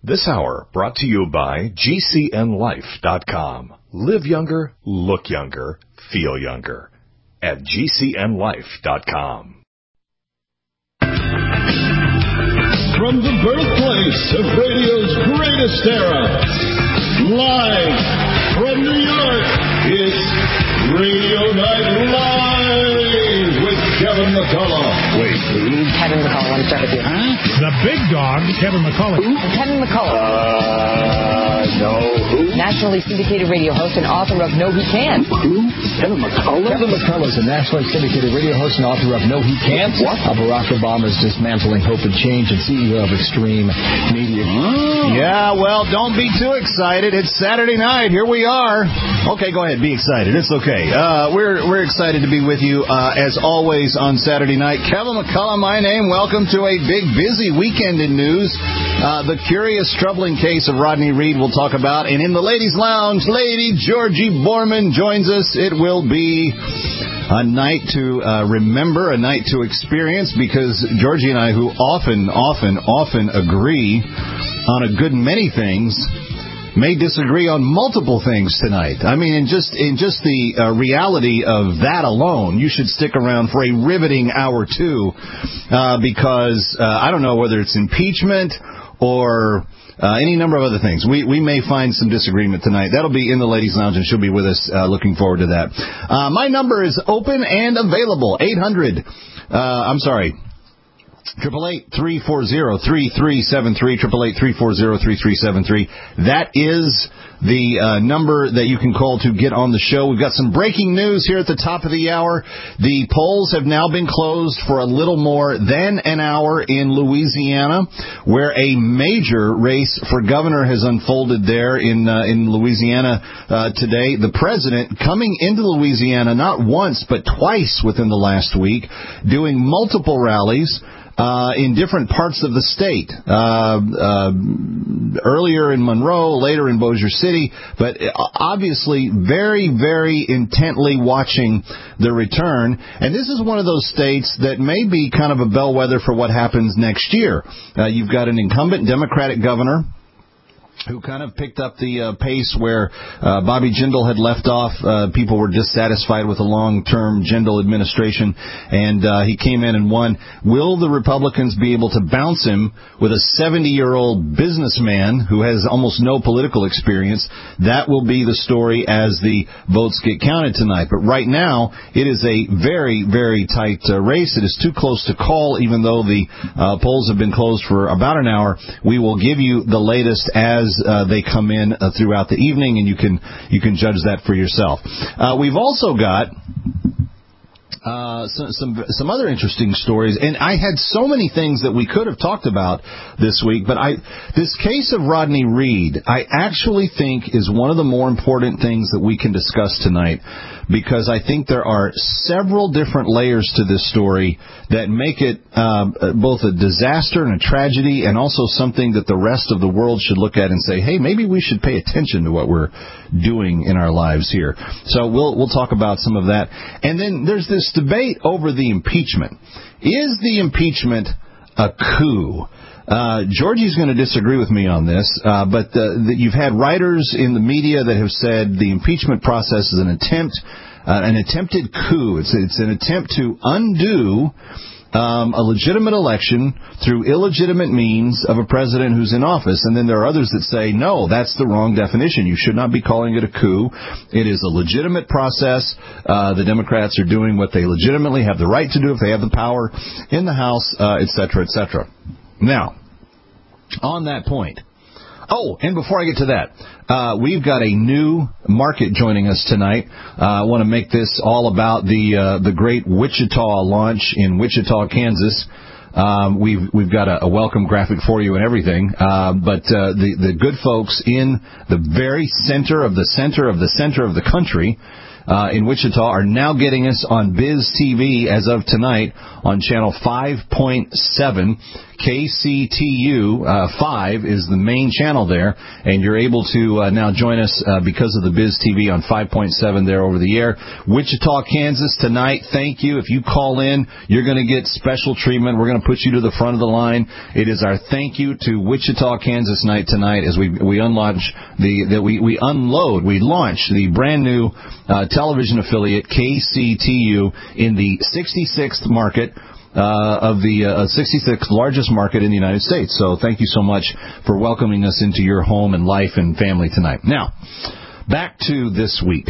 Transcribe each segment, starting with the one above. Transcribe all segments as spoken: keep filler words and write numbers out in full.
This hour brought to you by G C N life dot com. Live younger, look younger, feel younger at G C N life dot com. From the birthplace of radio's greatest era, live from New York, it's Radio Night Live with Kevin McCullough. Wait, who? Kevin McCullough, let me start with you. Huh? The big dog, Kevin McCullough. Who? Kevin McCullough. Uh, no, who? Nationally syndicated radio host and author of No He Can't. Who? Kevin McCullough? Kevin McCullough is a nationally syndicated radio host and author of No He Can't. What? Uh, Barack Obama's Dismantling Hope and Change and C E O of Extreme Media. Oh. Yeah, well, don't be too excited. It's Saturday night. Here we are. Okay, go ahead. Be excited. It's okay. Uh, we're we're excited to be with you, uh, as always, on Saturday night. Kevin McCullough, my name. Welcome to a big, busy weekend in news. Uh, the curious, troubling case of Rodney Reed we'll talk about. And in the ladies' lounge, Lady Georgie Borman joins us. It will be a night to uh, remember, a night to experience, because Georgie and I, who often, often, often agree on a good many things, may disagree on multiple things tonight. I mean, in just in just the uh, reality of that alone, you should stick around for a riveting hour two, uh, because uh, I don't know whether it's impeachment or uh, any number of other things. We we may find some disagreement tonight. That'll be in the ladies' lounge, and she'll be with us. Uh, looking forward to that. Uh, my number is open and available. eight hundred. Uh, I'm sorry. Triple eight three four zero three three seven three. Triple eight three four zero three three seven three. That is the uh, number that you can call to get on the show. We've got some breaking news here at the top of the hour. The polls have now been closed for a little more than an hour in Louisiana, where a major race for governor has unfolded there in uh, in Louisiana uh, today. The president coming into Louisiana not once but twice within the last week, doing multiple rallies Uh, in different parts of the state, uh, uh, earlier in Monroe, later in Bossier City, but obviously very, very intently watching the return. And this is one of those states that may be kind of a bellwether for what happens next year. Uh, you've got an incumbent Democratic governor who kind of picked up the uh, pace where uh, Bobby Jindal had left off. Uh, people were dissatisfied with the long-term Jindal administration, and uh, he came in and won. Will the Republicans be able to bounce him with a seventy-year-old businessman who has almost no political experience? That will be the story as the votes get counted tonight. But right now, it is a very, very tight uh, race. It is too close to call, even though the uh, polls have been closed for about an hour. We will give you the latest as Uh, they come in uh, throughout the evening, and you can you can judge that for yourself. Uh, we've also got uh, some, some some other interesting stories, and I had so many things that we could have talked about this week, but I this case of Rodney Reed, I actually think is one of the more important things that we can discuss tonight, because I think there are several different layers to this story that make it um, both a disaster and a tragedy, and also something that the rest of the world should look at and say, hey, maybe we should pay attention to what we're doing in our lives here. So we'll we'll talk about some of that. And then there's this debate over the impeachment. Is the impeachment a coup? Uh, Georgie's going to disagree with me on this, uh, but uh, the, you've had writers in the media that have said the impeachment process is an attempt, uh, an attempted coup. It's, it's an attempt to undo um, a legitimate election through illegitimate means of a president who's in office. And then there are others that say, no, that's the wrong definition. You should not be calling it a coup. It is a legitimate process. Uh, the Democrats are doing what they legitimately have the right to do if they have the power in the House, uh, et cetera, et cetera. Now, on that point, oh, and before I get to that, uh, we've got a new market joining us tonight. Uh, I want to make this all about the uh, the great Wichita launch in Wichita, Kansas. Um, we've we've got a, a welcome graphic for you and everything, uh, but uh, the the good folks in the very center of the center of the center of the country uh, in Wichita are now getting us on Biz T V as of tonight on channel five point seven. K C T U uh, five is the main channel there, and you're able to uh, now join us uh, because of the Biz T V on five point seven there over the air. Wichita, Kansas tonight, thank you. If you call in, you're going to get special treatment. We're going to put you to the front of the line. It is our thank you to Wichita, Kansas night tonight as we we unlaunch the, the we, we unload, we launch the brand new uh, television affiliate K C T U in the sixty-sixth market. Uh, of the uh, sixty-sixth largest market in the United States. So thank you so much for welcoming us into your home and life and family tonight. Now, back to this week.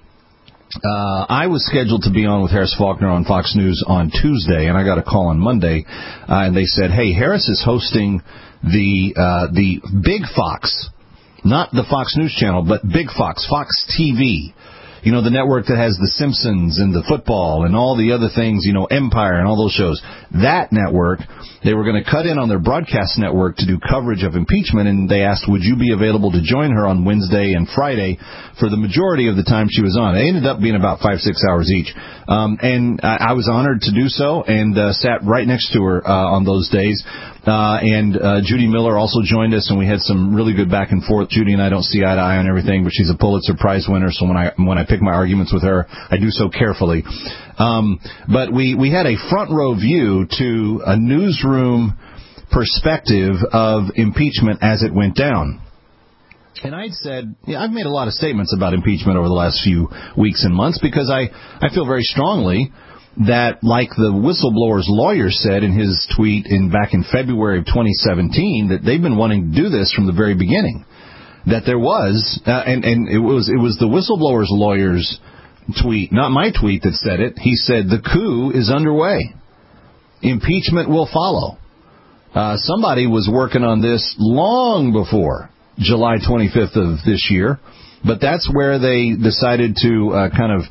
Uh, I was scheduled to be on with Harris Faulkner on Fox News on Tuesday, and I got a call on Monday, uh, and they said, hey, Harris is hosting the uh, the Big Fox, not the Fox News Channel, but Big Fox, Fox T V. You know, the network that has The Simpsons and the football and all the other things, you know, Empire and all those shows. That network, they were going to cut in on their broadcast network to do coverage of impeachment, and they asked, would you be available to join her on Wednesday and Friday for the majority of the time she was on? It ended up being about five, six hours each. Um, and I, I was honored to do so and uh, sat right next to her uh, on those days. Uh, and uh, Judy Miller also joined us, and we had some really good back and forth. Judy and I don't see eye to eye on everything, but she's a Pulitzer Prize winner, so when I when I pick my arguments with her, I do so carefully. Um, but we, we had a front row view to a newsroom perspective of impeachment as it went down. And I'd said, yeah, I've made a lot of statements about impeachment over the last few weeks and months because I, I feel very strongly that, like the whistleblower's lawyer said in his tweet in back in February of twenty seventeen, that they've been wanting to do this from the very beginning. That there was, uh, and, and it was it was the whistleblower's lawyer's tweet, not my tweet, that said it. He said, the coup is underway. Impeachment will follow. Uh, somebody was working on this long before July twenty-fifth of this year, but that's where they decided to uh, kind of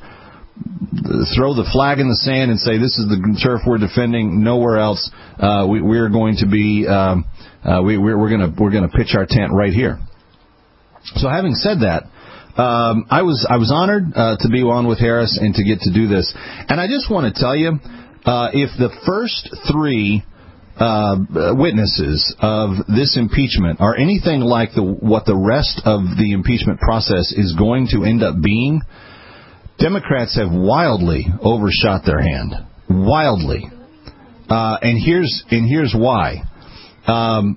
throw the flag in the sand and say, this is the turf we're defending, nowhere else. Uh, we, we're going to be, um, uh, we, we're, we're going to we're going to pitch our tent right here. So having said that, um, I was I was honored uh, to be on with Harris and to get to do this. And I just want to tell you, uh, if the first three uh, witnesses of this impeachment are anything like the what the rest of the impeachment process is going to end up being, Democrats have wildly overshot their hand. Wildly. Uh, and here's and here's why. Um,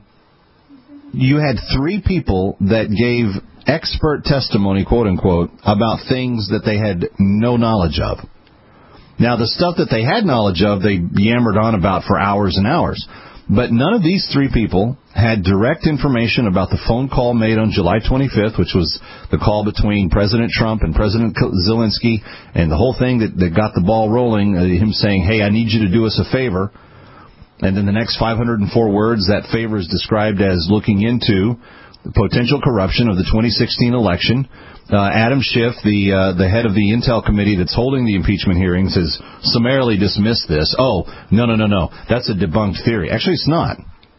you had three people that gave expert testimony, quote unquote, about things that they had no knowledge of. Now, the stuff that they had knowledge of, they yammered on about for hours and hours. But none of these three people had direct information about the phone call made on July twenty-fifth, which was the call between President Trump and President Zelensky, and the whole thing that, that got the ball rolling, uh, him saying, hey, I need you to do us a favor. And then the next five hundred four words, that favor is described as looking into the potential corruption of the twenty sixteen election. Uh, Adam Schiff, the uh, the head of the Intel committee that's holding the impeachment hearings, has summarily dismissed this. Oh, no, no, no, no. That's a debunked theory. Actually, it's not.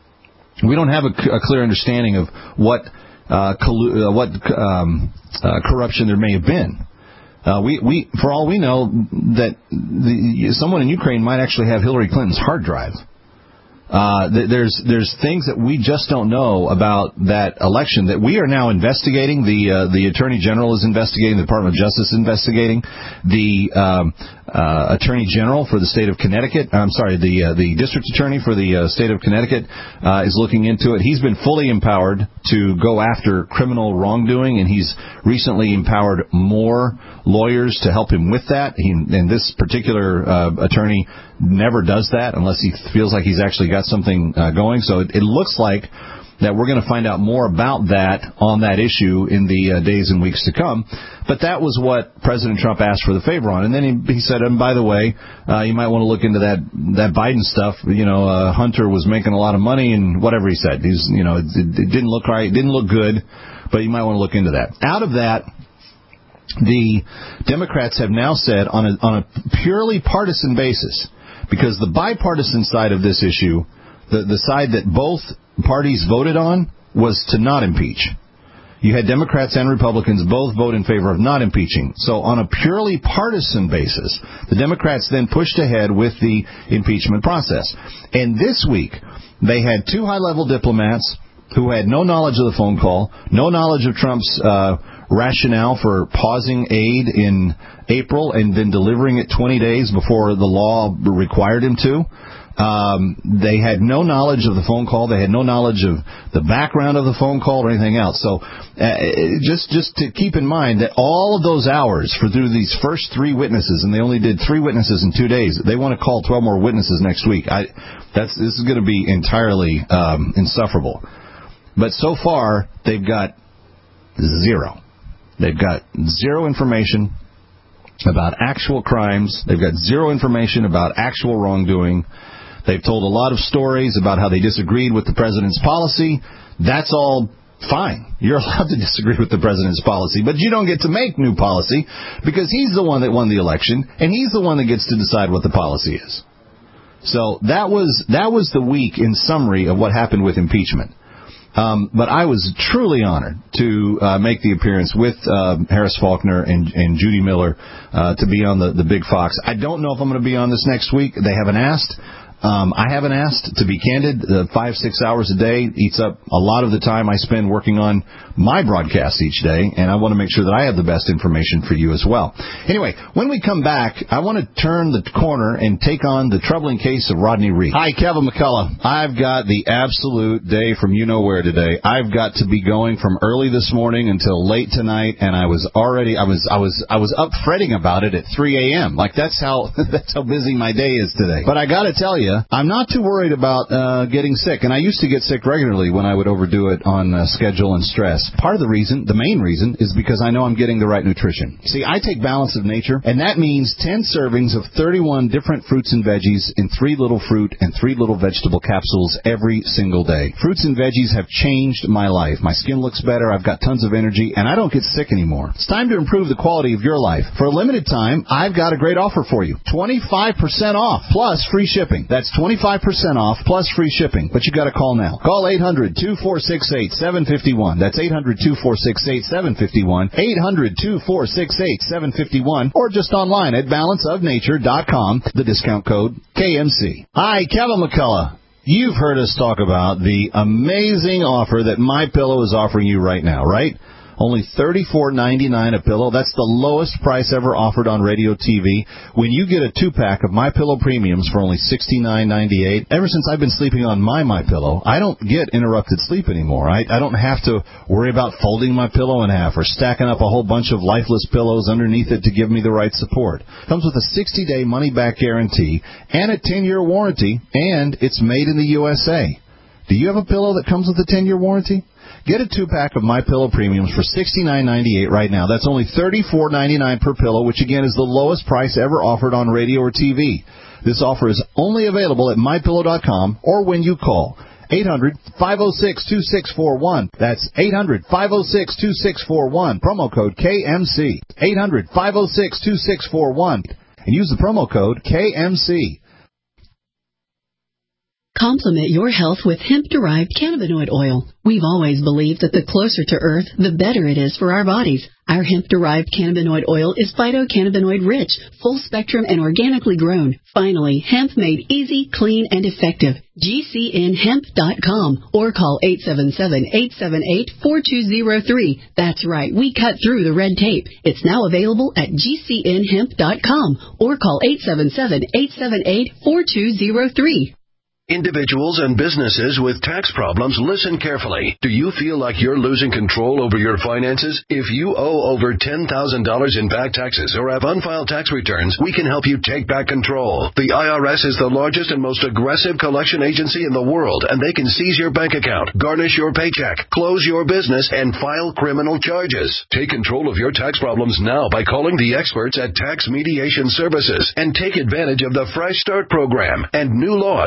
We don't have a, a clear understanding of what uh, collu- uh, what um, uh, corruption there may have been. Uh, we, we, for all we know, that the, someone in Ukraine might actually have Hillary Clinton's hard drive. Uh, there's there's things that we just don't know about that election that we are now investigating. The uh, the Attorney General is investigating. The Department of Justice is investigating. The um, uh, Attorney General for the state of Connecticut, I'm sorry, the uh, the District Attorney for the uh, state of Connecticut uh, is looking into it. He's been fully empowered to go after criminal wrongdoing, and he's recently empowered more lawyers to help him with that. He, and this particular uh, attorney never does that unless he feels like he's actually got something uh, going. So it, it looks like that we're going to find out more about that on that issue in the uh, days and weeks to come. But that was what President Trump asked for the favor on. And then he, he said, and by the way, uh, you might want to look into that that Biden stuff. You know, uh, Hunter was making a lot of money and whatever he said. He's, you know, it, it didn't look right, it didn't look good, but you might want to look into that. Out of that, the Democrats have now said on a, on a purely partisan basis, because the bipartisan side of this issue, the, the side that both parties voted on, was to not impeach. you had Democrats and Republicans both vote in favor of not impeaching. So on a purely partisan basis, the Democrats then pushed ahead with the impeachment process. And this week, they had two high-level diplomats who had no knowledge of the phone call, no knowledge of Trump's uh, rationale for pausing aid in April and then delivering it twenty days before the law required him to. Um, they had no knowledge of the phone call. They had no knowledge of the background of the phone call or anything else. So uh, just just to keep in mind that all of those hours for through these first three witnesses, and they only did three witnesses in two days. They want to call twelve more witnesses next week. I, that's this is going to be entirely um, insufferable. But so far, they've got zero. They've got zero information about actual crimes. They've got zero information about actual wrongdoing. They've told a lot of stories about how they disagreed with the president's policy. That's all fine. You're allowed to disagree with the president's policy, but you don't get to make new policy because he's the one that won the election, and he's the one that gets to decide what the policy is. So that was that was the week in summary of what happened with impeachment. Um, but I was truly honored to uh, make the appearance with uh, Harris Faulkner and, and Judy Miller uh, to be on the, the Big Fox. I don't know if I'm going to be on this next week. They haven't asked. Um, I haven't asked, to be candid. Uh, five, six hours a day eats up a lot of the time I spend working on my broadcasts each day, and I want to make sure that I have the best information for you as well. Anyway, when we come back, I want to turn the corner and take on the troubling case of Rodney Reed. Hi, Kevin McCullough. I've got the absolute day from you-know-where today. I've got to be going from early this morning until late tonight, and I was already, I was, I was, I was up fretting about it at three a.m. Like, that's how, that's how busy my day is today. But I got to tell you, I'm not too worried about uh, getting sick, and I used to get sick regularly when I would overdo it on uh, schedule and stress. Part of the reason, the main reason, is because I know I'm getting the right nutrition. See, I take Balance of Nature, and that means ten servings of thirty-one different fruits and veggies in three little fruit and three little vegetable capsules every single day. Fruits and veggies have changed my life. My skin looks better, I've got tons of energy, and I don't get sick anymore. It's time to improve the quality of your life. For a limited time, I've got a great offer for you. twenty-five percent off, plus free shipping. That's twenty-five percent off, plus free shipping. But you got to call now. Call eight hundred, two four six eight, seven five one. That's eight hundred, two four six eight, seven five one. eight hundred, two four six eight, seven five one. Or just online at balance of nature dot com. The discount code K M C. Hi, Kevin McCullough. You've heard us talk about the amazing offer that MyPillow is offering you right now, right? Only thirty-four ninety-nine a pillow. That's the lowest price ever offered on radio T V. When you get a two-pack of MyPillow Premiums for only sixty-nine ninety-eight, ever since I've been sleeping on my MyPillow, I don't get interrupted sleep anymore. I, I don't have to worry about folding my pillow in half or stacking up a whole bunch of lifeless pillows underneath it to give me the right support. It comes with a sixty-day money-back guarantee and a ten-year warranty, and it's made in the U S A. Do you have a pillow that comes with a ten-year warranty? Get a two-pack of MyPillow Premiums for sixty-nine ninety-eight right now. That's only thirty-four ninety-nine per pillow, which again is the lowest price ever offered on radio or T V. This offer is only available at my pillow dot com or when you call eight hundred, five oh six, two six four one. That's eight hundred, five oh six, two six four one. Promo code K M C. eight hundred, five oh six, two six four one. And use the promo code K M C. Complement your health with hemp-derived cannabinoid oil. We've always believed that the closer to Earth, the better it is for our bodies. Our hemp-derived cannabinoid oil is phytocannabinoid-rich, full-spectrum, and organically grown. Finally, hemp made easy, clean, and effective. G C N hemp dot com or call eight seven seven, eight seven eight, four two zero three. That's right, we cut through the red tape. It's now available at G C N hemp dot com or call eight seven seven, eight seven eight, four two zero three. Individuals and businesses with tax problems, listen carefully. Do you feel like you're losing control over your finances? If you owe over ten thousand dollars in back taxes or have unfiled tax returns, we can help you take back control. The I R S is the largest and most aggressive collection agency in the world, and they can seize your bank account, garnish your paycheck, close your business, and file criminal charges. Take control of your tax problems now by calling the experts at Tax Mediation Services and take advantage of the Fresh Start program and new laws that may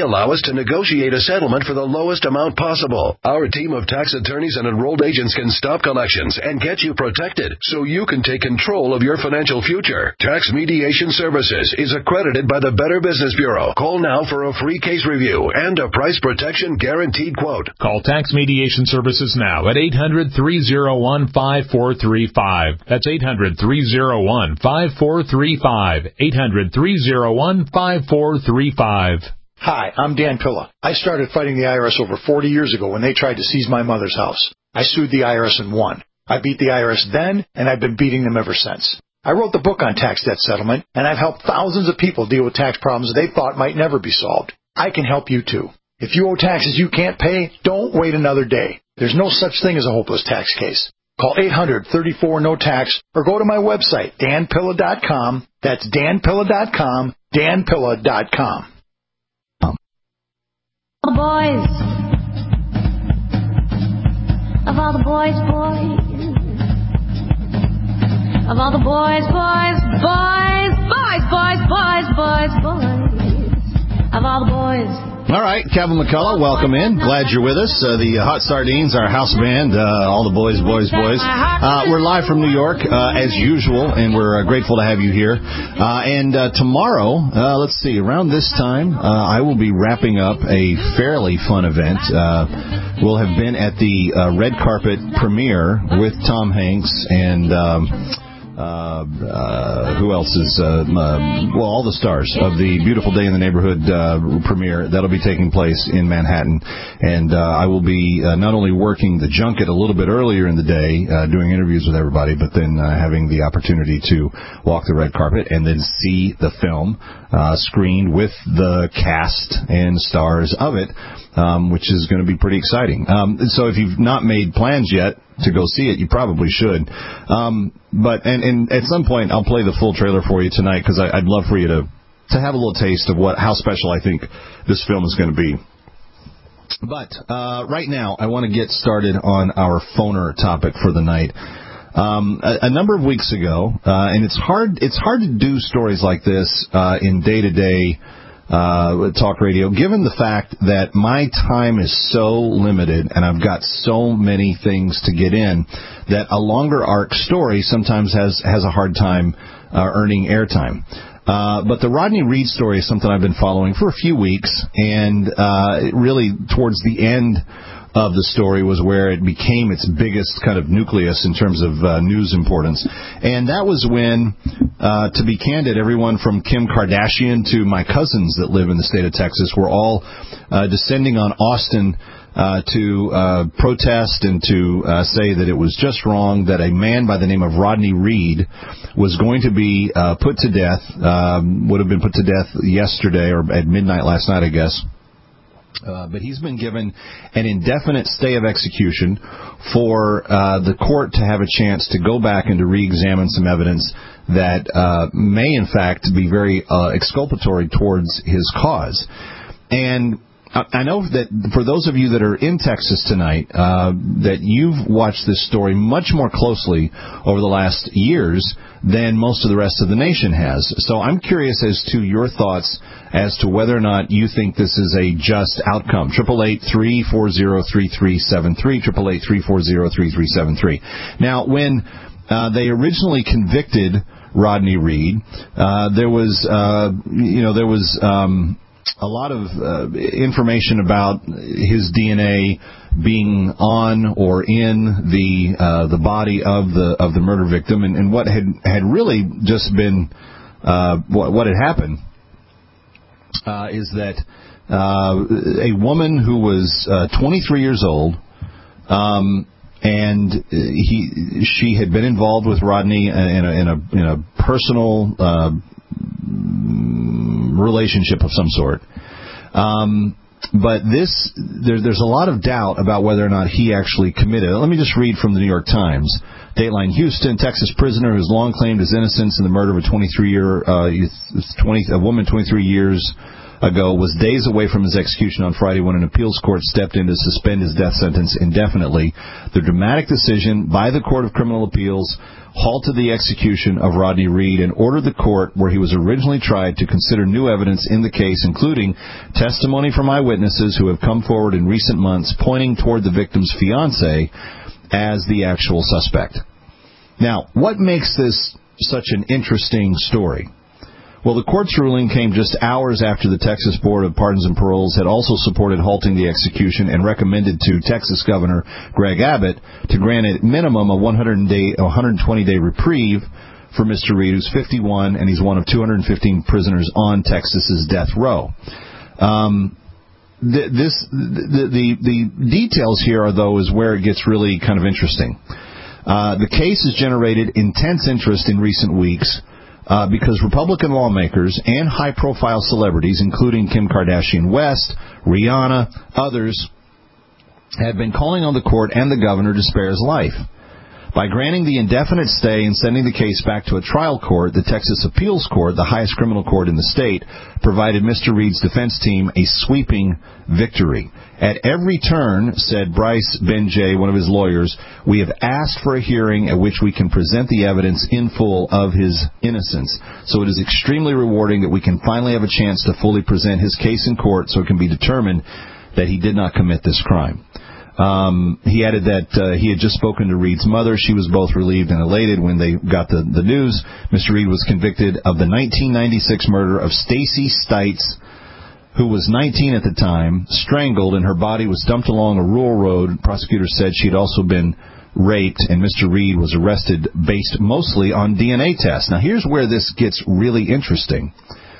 allow us to negotiate a settlement for the lowest amount possible. Our team of tax attorneys and enrolled agents can stop collections and get you protected so you can take control of your financial future. Tax Mediation Services is accredited by the Better Business Bureau. Call now for a free case review and a price protection guaranteed quote. Call Tax Mediation Services now at eight hundred, three oh one, five four three five. That's eight hundred, three oh one, five four three five. eight hundred, three oh one, five four three five. Hi, I'm Dan Pilla. I started fighting the I R S over forty years ago when they tried to seize my mother's house. I sued the I R S and won. I beat the I R S then, and I've been beating them ever since. I wrote the book on tax debt settlement, and I've helped thousands of people deal with tax problems they thought might never be solved. I can help you too. If you owe taxes you can't pay, don't wait another day. There's no such thing as a hopeless tax case. Call eight hundred, thirty-four, no tax or go to my website, dan pilla dot com. That's dan pilla dot com, dan pilla dot com. All the boys, of all the boys, boys, of all the boys, boys, boys, boys, boys, boys, boys, boys, of all the boys. All right, Kevin McCullough, welcome in. Glad you're with us. Uh, the uh, Hot Sardines, our house band, uh, all the boys, boys, boys. Uh, we're live from New York, uh, as usual, and we're uh, grateful to have you here. Uh, and uh, tomorrow, uh, let's see, around this time, uh, I will be wrapping up a fairly fun event. Uh, we'll have been at the uh, red carpet premiere with Tom Hanks and... Um, Uh, uh, who else is, uh, uh, well, all the stars of the Beautiful Day in the Neighborhood uh, premiere. That'll be taking place in Manhattan. And uh, I will be uh, not only working the junket a little bit earlier in the day, uh, doing interviews with everybody, but then uh, having the opportunity to walk the red carpet and then see the film uh, screened with the cast and stars of it, um, which is going to be pretty exciting. Um, so if you've not made plans yet to go see it, you probably should. Um, but and, and at some point, I'll play the full trailer for you tonight because I'd love for you to to have a little taste of what how special I think this film is going to be. But uh, right now, I want to get started on our phoner topic for the night. Um, a, a number of weeks ago, uh, and it's hard it's hard to do stories like this uh, in day to day. Uh, talk radio, given the fact that my time is so limited and I've got so many things to get in that a longer arc story sometimes has, has a hard time uh, earning airtime. Uh, but the Rodney Reed story is something I've been following for a few weeks, and uh, really towards the end of the story was where it became its biggest kind of nucleus in terms of uh, news importance. And that was when, uh, to be candid, everyone from Kim Kardashian to my cousins that live in the state of Texas were all uh, descending on Austin uh, to uh, protest and to uh, say that it was just wrong that a man by the name of Rodney Reed was going to be uh, put to death, um, would have been put to death yesterday or at midnight last night, I guess. Uh, but he's been given an indefinite stay of execution for uh, the court to have a chance to go back and to re-examine some evidence that uh, may, in fact, be very uh, exculpatory towards his cause. And I know that for those of you that are in Texas tonight, uh, that you've watched this story much more closely over the last years than most of the rest of the nation has. So I'm curious as to your thoughts as to whether or not you think this is a just outcome. Triple eight three four zero three three seven three. Triple eight three four zero three three seven three. Now, when uh, they originally convicted Rodney Reed, uh, there was, uh, you know, there was. Um, a lot of uh, information about his D N A being on or in the uh, the body of the of the murder victim, and, and what had had really just been uh, what, what had happened uh, is that uh, a woman who was uh, twenty-three years old, um, and he she had been involved with Rodney in a in a, in a personal Uh, relationship of some sort. Um, but this, there, there's a lot of doubt about whether or not he actually committed it. Let me just read from the New York Times. Dateline: Houston, Texas prisoner who's long claimed his innocence in the murder of a twenty-three year, uh, twenty, a woman twenty-three years ago, was days away from his execution on Friday when an appeals court stepped in to suspend his death sentence indefinitely. The dramatic decision by the Court of Criminal Appeals halted the execution of Rodney Reed and ordered the court where he was originally tried to consider new evidence in the case, including testimony from eyewitnesses who have come forward in recent months pointing toward the victim's fiancé as the actual suspect. Now, what makes this such an interesting story? Well, the court's ruling came just hours after the Texas Board of Pardons and Paroles had also supported halting the execution and recommended to Texas Governor Greg Abbott to grant a minimum of one hundred twenty day reprieve for Mister Reed, who's fifty-one, and he's one of two hundred fifteen prisoners on Texas's death row. Um, th- this, the, the, the details here, are, though, is where it gets really kind of interesting. Uh, the case has generated intense interest in recent weeks, Uh, because Republican lawmakers and high-profile celebrities, including Kim Kardashian West, Rihanna, others, have been calling on the court and the governor to spare his life. By granting the indefinite stay and sending the case back to a trial court, the Texas Appeals Court, the highest criminal court in the state, provided Mister Reed's defense team a sweeping victory. At every turn, said Bryce Benjay, one of his lawyers, we have asked for a hearing at which we can present the evidence in full of his innocence. So it is extremely rewarding that we can finally have a chance to fully present his case in court so it can be determined that he did not commit this crime. Um, he added that uh, he had just spoken to Reed's mother. She was both relieved and elated when they got the, the news. Mister Reed was convicted of the nineteen ninety-six murder of Stacy Stites, who was nineteen at the time, strangled, and her body was dumped along a rural road. Prosecutors said she had also been raped, and Mister Reed was arrested based mostly on D N A tests. Now, here's where this gets really interesting.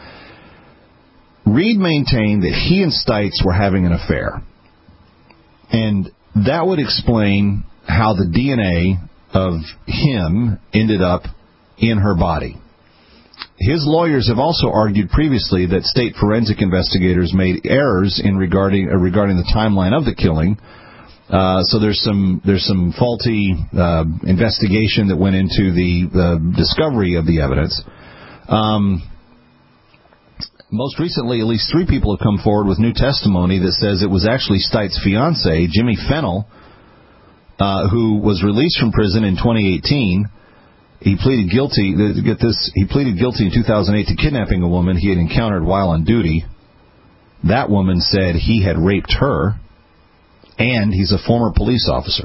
Reed maintained that he and Stites were having an affair. And that would explain how the D N A of him ended up in her body. His lawyers have also argued previously that state forensic investigators made errors in regarding uh, regarding the timeline of the killing. Uh, so there's some there's some faulty uh, investigation that went into the, the discovery of the evidence. Um, Most recently, at least three people have come forward with new testimony that says it was actually Stites' fiancé, Jimmy Fennell, uh, who was released from prison in twenty eighteen. He pleaded guilty. Get this. He pleaded guilty in two thousand eight to kidnapping a woman he had encountered while on duty. That woman said he had raped her, and he's a former police officer.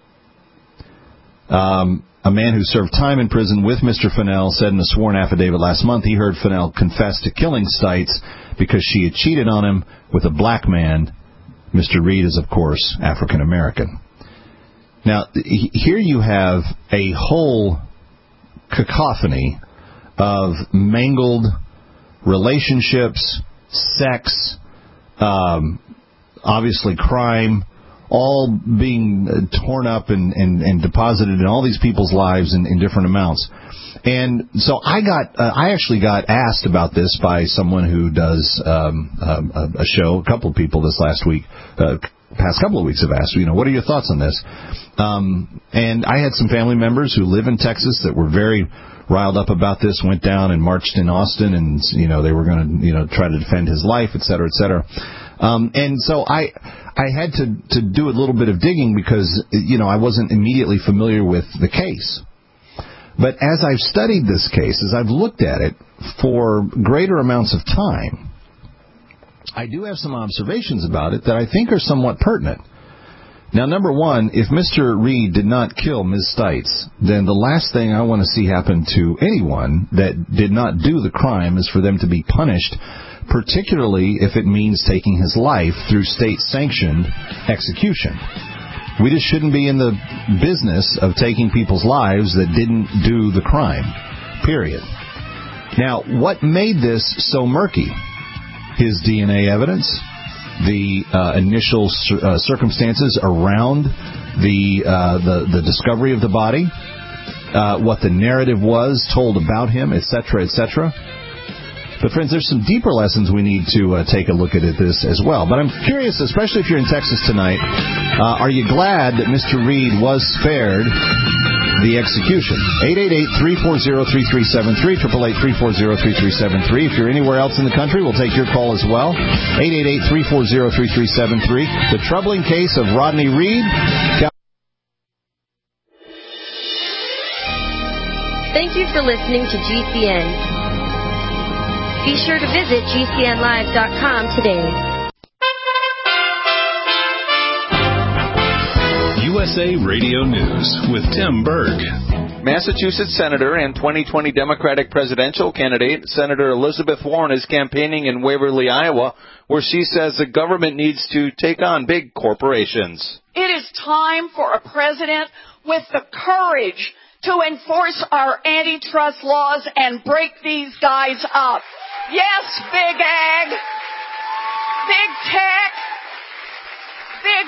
Um. A man who served time in prison with Mister Fennell said in a sworn affidavit last month he heard Fennell confess to killing Stites because she had cheated on him with a black man. Mister Reed is, of course, African American. Now, here you have a whole cacophony of mangled relationships, sex, um, obviously crime, all being torn up and, and, and deposited in all these people's lives in, in different amounts. And so I got, uh, I actually got asked about this by someone who does um, a, a show. A couple of people this last week, uh, past couple of weeks have asked, you know, what are your thoughts on this? Um, and I had some family members who live in Texas that were very riled up about this, went down and marched in Austin, and, you know, they were going to, you know, try to defend his life, et cetera, et cetera. Um, and so I I had to, to do a little bit of digging because, you know, I wasn't immediately familiar with the case. But as I've studied this case, as I've looked at it for greater amounts of time, I do have some observations about it that I think are somewhat pertinent. Now, number one, if Mister Reed did not kill Miz Stites, then the last thing I want to see happen to anyone that did not do the crime is for them to be punished, particularly if it means taking his life through state-sanctioned execution. We just shouldn't be in the business of taking people's lives that didn't do the crime, period. Now, what made this so murky? His D N A evidence, the uh, initial uh, circumstances around the, uh, the the discovery of the body, uh, what the narrative was told about him, et cetera, et cetera. But, friends, there's some deeper lessons we need to uh, take a look at this as well. But I'm curious, especially if you're in Texas tonight, uh, are you glad that Mister Reed was spared the execution. eight eight eight, three four zero, three three seven three, eight eight eight, three four zero, three three seven three. If you're anywhere else in the country, we'll take your call as well. eight eight eight, three four zero, three three seven three. The troubling case of Rodney Reed. Thank you for listening to G C N. Be sure to visit G C N live dot com today. U S A Radio News with Tim Berg. Massachusetts Senator and twenty twenty Democratic presidential candidate Senator Elizabeth Warren is campaigning in Waverly, Iowa, where she says the government needs to take on big corporations. It is time for a president with the courage to enforce our antitrust laws and break these guys up. Yes, big ag, big tech, big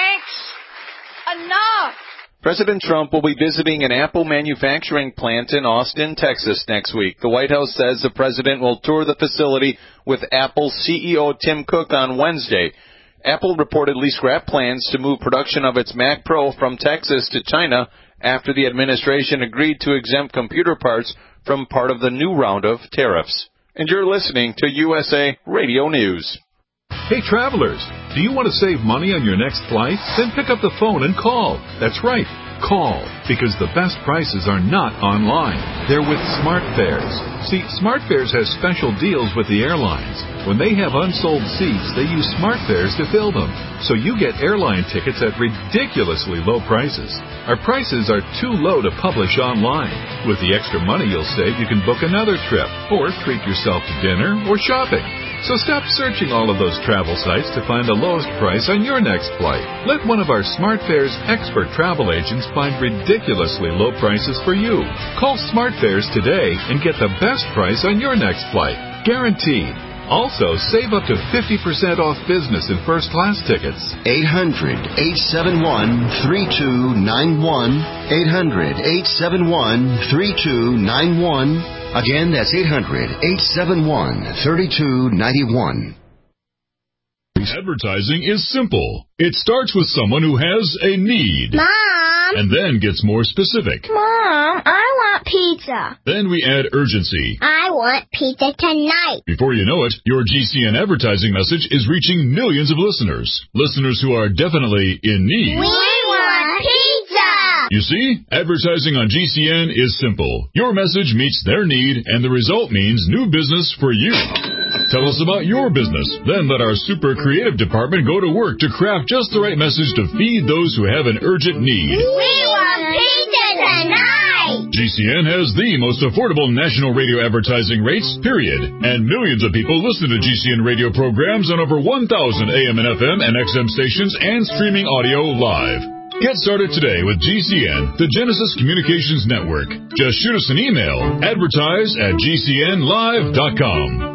banks, enough. President Trump will be visiting an Apple manufacturing plant in Austin, Texas next week. The White House says the president will tour the facility with Apple C E O Tim Cook on Wednesday. Apple reportedly scrapped plans to move production of its Mac Pro from Texas to China after the administration agreed to exempt computer parts from part of the new round of tariffs. And you're listening to U S A Radio News. Hey, travelers, do you want to save money on your next flight? Then pick up the phone and call. That's right, call, because the best prices are not online. They're with SmartFares. See, SmartFares has special deals with the airlines. When they have unsold seats, they use SmartFares to fill them. So you get airline tickets at ridiculously low prices. Our prices are too low to publish online. With the extra money you'll save, you can book another trip or treat yourself to dinner or shopping. So stop searching all of those travel sites to find the lowest price on your next flight. Let one of our SmartFares expert travel agents find ridiculously low prices for you. Call SmartFares today and get the best price on your next flight. Guaranteed. Also, save up to fifty percent off business and first-class tickets. eight hundred, eight seven one, three two nine one. eight hundred, eight seven one, three two nine one. Again, that's eight hundred, eight seven one, three two nine one. Advertising is simple. It starts with someone who has a need. Mom! And then gets more specific. Mom, I want pizza. Then we add urgency. I want pizza tonight. Before you know it, your G C N advertising message is reaching millions of listeners. Listeners who are definitely in need. We want pizza! You see, advertising on G C N is simple. Your message meets their need, and the result means new business for you. Tell us about your business. Then let our super creative department go to work to craft just the right message to feed those who have an urgent need. We want pizza tonight! G C N has the most affordable national radio advertising rates, period. And millions of people listen to G C N radio programs on over one thousand A M and F M and X M stations and streaming audio live. Get started today with G C N, the Genesis Communications Network. Just shoot us an email, advertise at G C N live dot com.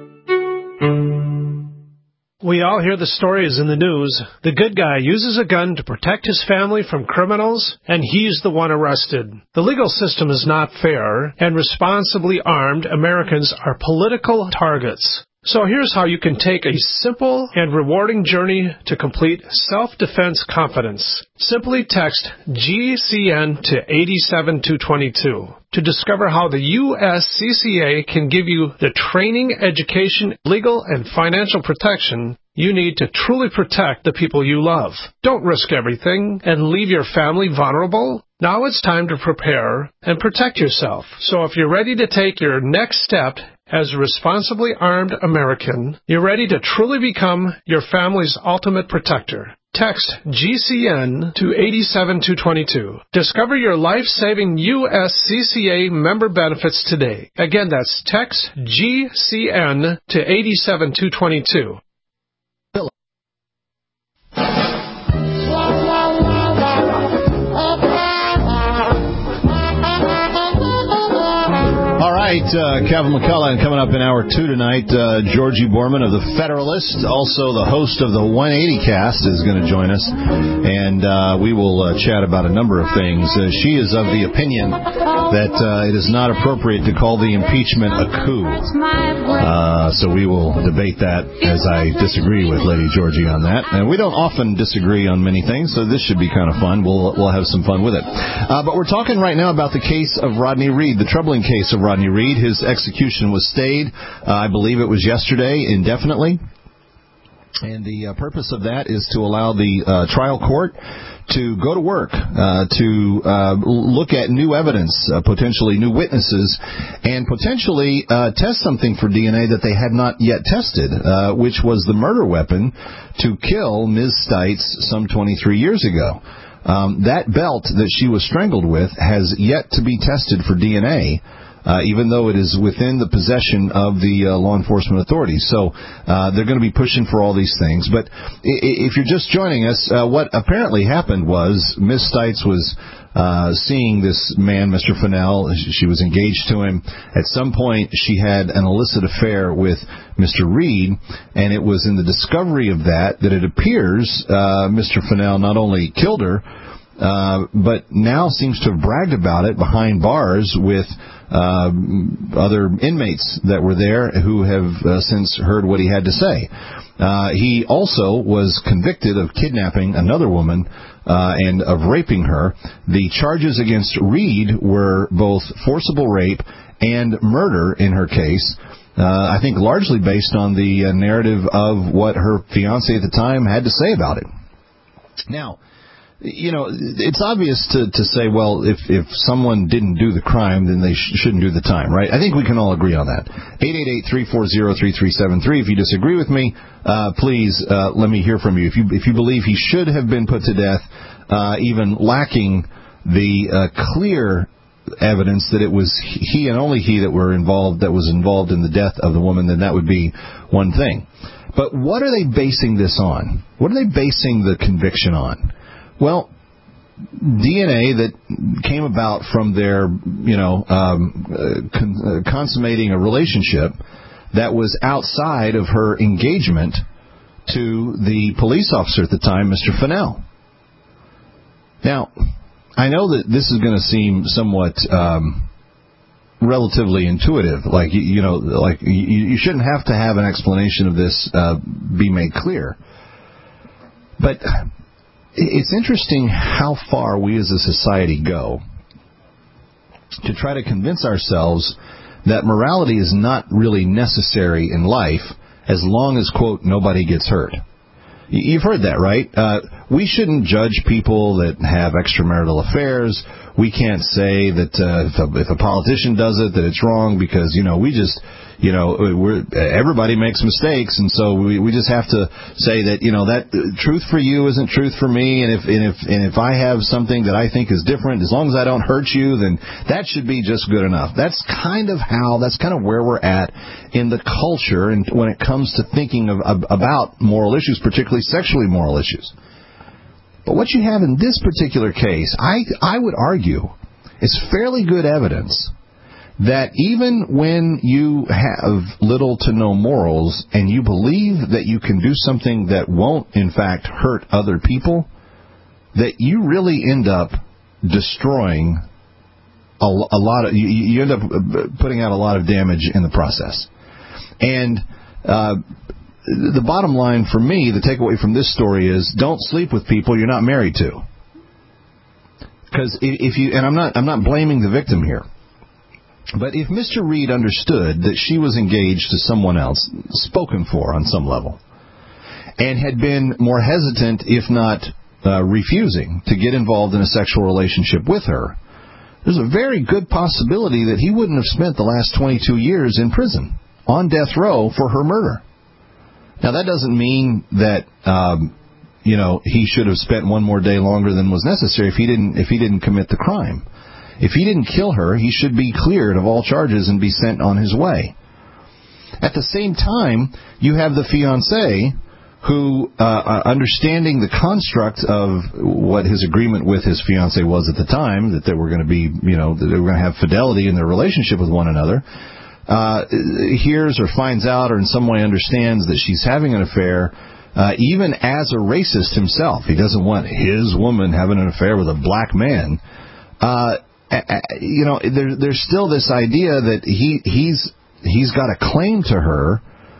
We all hear the stories in the news. The good guy uses a gun to protect his family from criminals, and he's the one arrested. The legal system is not fair, and responsibly armed Americans are political targets. So here's how you can take a simple and rewarding journey to complete self-defense confidence. Simply text G C N to eight seven two two two to discover how the U S C C A can give you the training, education, legal, and financial protection you need to truly protect the people you love. Don't risk everything and leave your family vulnerable. Now it's time to prepare and protect yourself. So if you're ready to take your next step as a responsibly armed American, you're ready to truly become your family's ultimate protector. Text G C N to eight seven two two two. Discover your life-saving U S C C A member benefits today. Again, that's text G C N to eight seven two two two. All right, uh, Kevin McCullough, and coming up in hour two tonight, uh, Georgie Borman of The Federalist, also the host of the one eighty cast, is going to join us, and uh, we will uh, chat about a number of things. Uh, she is of the opinion that uh, it is not appropriate to call the impeachment a coup. Uh, so we will debate that as I disagree with Lady Georgie on that. And we don't often disagree on many things, so this should be kind of fun. We'll we'll have some fun with it. Uh, but we're talking right now about the case of Rodney Reed, the troubling case of Rodney Reed. His execution was stayed, uh, I believe it was yesterday, indefinitely. And the uh, purpose of that is to allow the uh, trial court to go to work, uh, to uh, look at new evidence, uh, potentially new witnesses, and potentially uh, test something for D N A that they had not yet tested, uh, which was the murder weapon to kill Miz Stites some twenty-three years ago. Um, that belt that she was strangled with has yet to be tested for D N A. Uh, even though it is within the possession of the uh, law enforcement authorities. So uh, they're going to be pushing for all these things. But if you're just joining us, uh, what apparently happened was Miz Stites was uh, seeing this man, Mister Fennell. She was engaged to him. At some point, she had an illicit affair with Mister Reed, and it was in the discovery of that that it appears uh, Mister Fennell not only killed her, uh, but now seems to have bragged about it behind bars with Uh, other inmates that were there who have uh, since heard what he had to say. Uh, he also was convicted of kidnapping another woman uh, and of raping her. The charges against Reed were both forcible rape and murder in her case. Uh, I think largely based on the uh, narrative of what her fiancé at the time had to say about it. Now, you know, it's obvious to, to say, well, if, if someone didn't do the crime, then they sh- shouldn't do the time, right? I think we can all agree on that. eight eight eight, three four zero, three three seven three. If you disagree with me, uh, please uh, let me hear from you. If you if you believe he should have been put to death, uh, even lacking the uh, clear evidence that it was he and only he that were involved, that was involved in the death of the woman, then that would be one thing. But what are they basing this on? What are they basing the conviction on? Well, D N A that came about from their, you know, um, uh, con- uh, consummating a relationship that was outside of her engagement to the police officer at the time, Mister Fennell. Now, I know that this is going to seem somewhat um, relatively intuitive, like, you, you know, like you, you shouldn't have to have an explanation of this uh, be made clear. But it's interesting how far we as a society go to try to convince ourselves that morality is not really necessary in life as long as, quote, nobody gets hurt. You've heard that, right? Uh, we shouldn't judge people that have extramarital affairs. We can't say that uh, if, a, if a politician does it, that it's wrong because, you know, we just... You know, we're, everybody makes mistakes, and so we, we just have to say that, you know, that uh, truth for you isn't truth for me, and if and if and if I have something that I think is different, as long as I don't hurt you, then that should be just good enough. That's kind of how, that's kind of where we're at in the culture, and when it comes to thinking of, of about moral issues, particularly sexually moral issues. But what you have in this particular case, I I would argue, is fairly good evidence that even when you have little to no morals and you believe that you can do something that won't, in fact, hurt other people, that you really end up destroying a, a lot of, you, you end up putting out a lot of damage in the process. And uh, the bottom line for me, the takeaway from this story is, don't sleep with people you're not married to. Because if you, and I'm not, I'm not blaming the victim here. But if Mister Reed understood that she was engaged to someone else, spoken for on some level, and had been more hesitant, if not uh, refusing, to get involved in a sexual relationship with her, there's a very good possibility that he wouldn't have spent the last twenty-two years in prison, on death row, for her murder. Now, that doesn't mean that, um, you know, he should have spent one more day longer than was necessary if he didn't, if he didn't commit the crime. If he didn't kill her, he should be cleared of all charges and be sent on his way. At the same time, you have the fiancé who, uh, understanding the construct of what his agreement with his fiancée was at the time, that they were going to be, you know, that they were going to have fidelity in their relationship with one another, uh, hears or finds out or in some way understands that she's having an affair, uh, even as a racist himself. He doesn't want his woman having an affair with a black man. Uh, you know, there, there's still this idea that he he's he's got a claim to her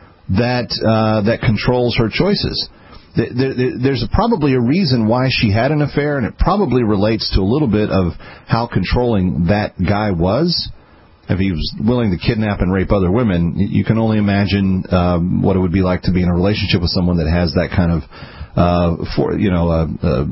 that uh, that controls her choices. There, there, there's probably a reason why she had an affair, and it probably relates to a little bit of how controlling that guy was. If he was willing to kidnap and rape other women, you can only imagine um, what it would be like to be in a relationship with someone that has that kind of, uh, for, you know, uh, uh,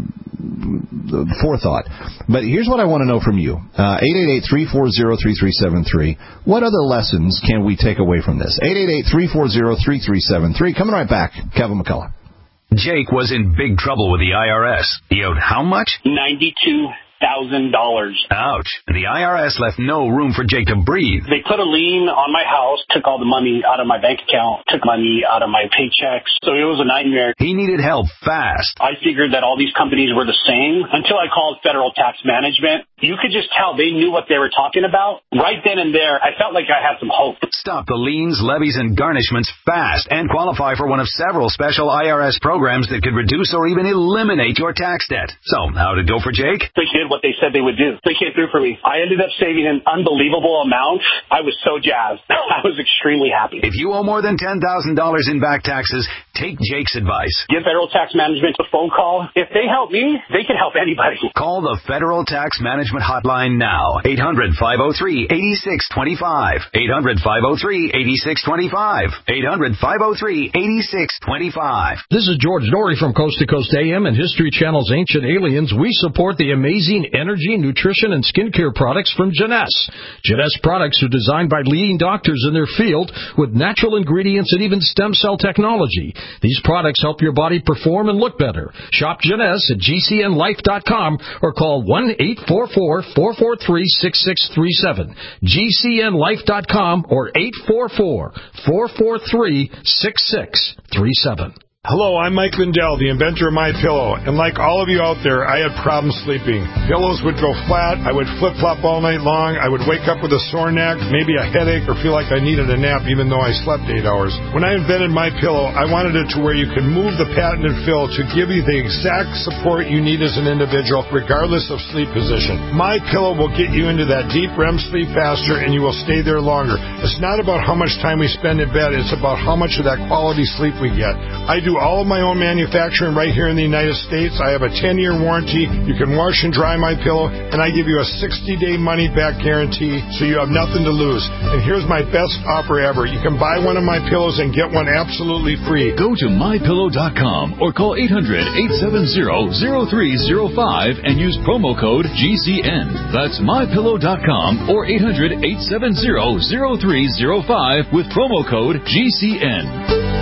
forethought. But here's what I want to know from you: eight eight eight, three four zero, three three seven three. What other lessons can we take away from this? eight eight eight, three four zero, three three seven three. Coming right back, Kevin McCullough. Jake was in big trouble with the I R S. He owed how much? ninety-two thousand dollars. Ouch. The I R S left no room for Jake to breathe. They put a lien on my house, took all the money out of my bank account, took money out of my paychecks. So it was a nightmare. He needed help fast. I figured that all these companies were the same until I called Federal Tax Management. You could just tell they knew what they were talking about. Right then and there, I felt like I had some hope. Stop the liens, levies, and garnishments fast and qualify for one of several special I R S programs that could reduce or even eliminate your tax debt. So, how'd it go for Jake? They did what they said they would do. They came through for me. I ended up saving an unbelievable amount. I was so jazzed. I was extremely happy. If you owe more than ten thousand dollars in back taxes, take Jake's advice. Give Federal Tax Management a phone call. If they help me, they can help anybody. Call the Federal Tax Management Hotline now. eight hundred, five oh three, eight six two five. eight hundred, five oh three, eight six two five. eight hundred, five oh three, eight six two five. This is George Norrie from Coast to Coast A M and History Channel's Ancient Aliens. We support the amazing energy, nutrition, and skincare products from Jeunesse. Jeunesse products are designed by leading doctors in their field with natural ingredients and even stem cell technology. These products help your body perform and look better. Shop Jeunesse at G C N life dot com or call one eight four four, four four three, six six three seven. G C N life dot com or eight four four, four four three, six six three seven. Hello, I'm Mike Lindell, the inventor of MyPillow, and like all of you out there, I had problems sleeping. Pillows would go flat, I would flip-flop all night long, I would wake up with a sore neck, maybe a headache, or feel like I needed a nap even though I slept eight hours. When I invented MyPillow, I wanted it to where you could move the patented fill to give you the exact support you need as an individual, regardless of sleep position. MyPillow will get you into that deep R E M sleep faster, and you will stay there longer. It's not about how much time we spend in bed, it's about how much of that quality sleep we get. I do all of my own manufacturing right here in the United States. I have a ten-year warranty. You can wash and dry my pillow, and I give you a sixty-day money-back guarantee, so you have nothing to lose. And here's my best offer ever. You can buy one of my pillows and get one absolutely free. Go to my pillow dot com or call eight hundred, eight seven zero, zero three zero five and use promo code G C N. That's my pillow dot com or eight hundred, eight seven zero, zero three zero five with promo code G C N.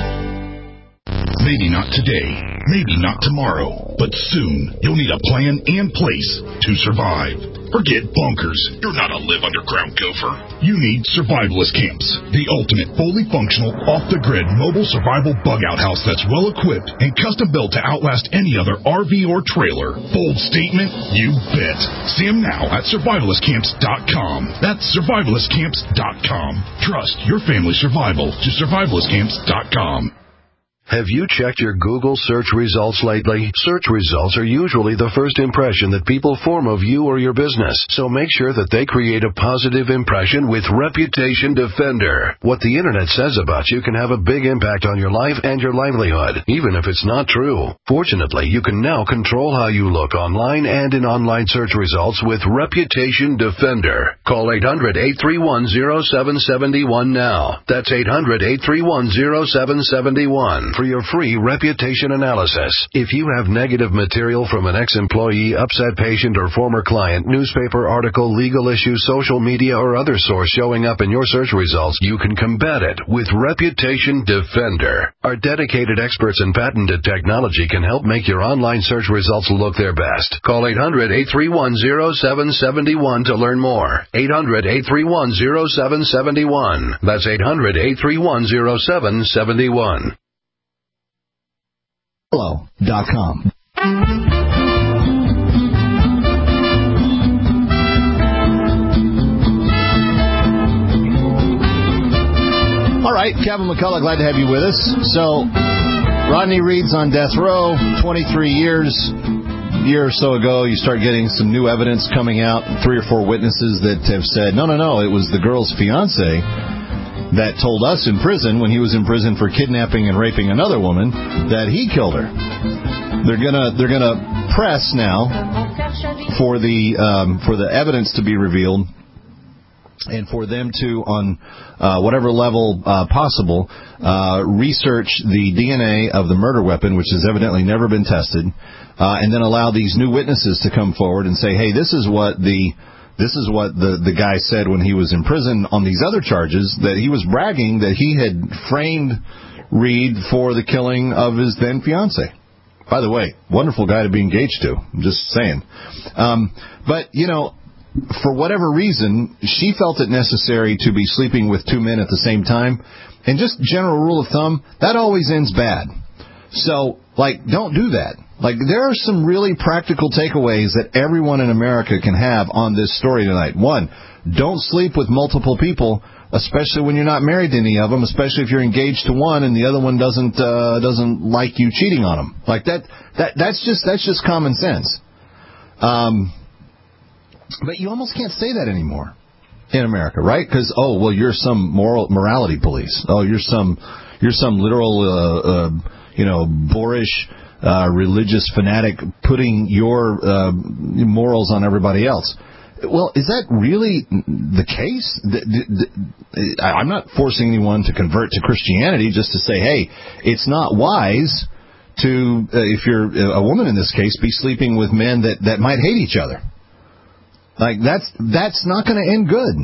Maybe not today, maybe not tomorrow, but soon you'll need a plan and place to survive. Forget bunkers. You're not a live underground gopher. You need Survivalist Camps, the ultimate fully functional, off-the-grid mobile survival bug-out house that's well-equipped and custom-built to outlast any other R V or trailer. Bold statement? You bet. See them now at survivalist camps dot com. That's survivalist camps dot com. Trust your family's survival to survivalist camps dot com. Have you checked your Google search results lately? Search results are usually the first impression that people form of you or your business, so make sure that they create a positive impression with Reputation Defender. What the Internet says about you can have a big impact on your life and your livelihood, even if it's not true. Fortunately, you can now control how you look online and in online search results with Reputation Defender. Call eight hundred, eight three one, zero seven seven one now. That's eight hundred, eight three one, zero seven seven one. For your free reputation analysis. If you have negative material from an ex-employee, upset patient, or former client, newspaper article, legal issue, social media, or other source showing up in your search results, you can combat it with Reputation Defender. Our dedicated experts in patented technology can help make your online search results look their best. Call eight hundred, eight three one, zero seven seven one to learn more. eight hundred, eight three one, zero seven seven one. That's eight hundred, eight three one, zero seven seven one. Hello dot com. All right, Kevin McCullough, glad to have you with us. So, Rodney Reed's on death row, twenty-three years. year or so ago, you start getting some new evidence coming out, three or four witnesses that have said, no, no, no, it was the girl's fiance that told us in prison, when he was in prison for kidnapping and raping another woman, that he killed her. They're gonna they're gonna press now for the um, for the evidence to be revealed, and for them to, on uh, whatever level uh, possible, uh, research the D N A of the murder weapon, which has evidently never been tested, uh, and then allow these new witnesses to come forward and say, hey, this is what the this is what the, the guy said when he was in prison on these other charges, that he was bragging that he had framed Reed for the killing of his then fiance. By the way, wonderful guy to be engaged to. I'm just saying. Um, but, you know, for whatever reason, she felt it necessary to be sleeping with two men at the same time. And just general rule of thumb, that always ends bad. So, like, don't do that. Like, there are some really practical takeaways that everyone in America can have on this story tonight. One, don't sleep with multiple people, especially when you're not married to any of them, especially if you're engaged to one and the other one doesn't uh, doesn't like you cheating on them. Like, that that that's just that's just common sense. Um, but you almost can't say that anymore in America, right? Because, oh, well, you're some moral morality police. Oh, you're some you're some literal uh, uh, you know boorish uh, religious fanatic putting your uh, morals on everybody else. Well, is that really the case? I'm not forcing anyone to convert to Christianity, just to say, hey, it's not wise to, uh, if you're a woman in this case, be sleeping with men that, that might hate each other. Like, that's that's not going to end good.